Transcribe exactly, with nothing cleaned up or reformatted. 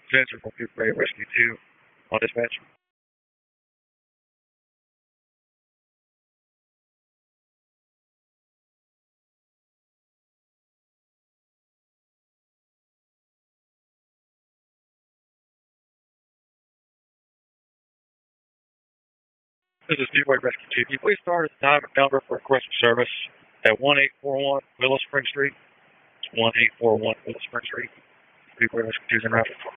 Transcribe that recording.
Sensor from Speedway Rescue two on dispatch. This is Speedway Rescue two. Can you please start the time and number for request for service at one eight four one Willow Spring Street? It's one eight four one Willow Spring Street. Speedway Rescue two is in route.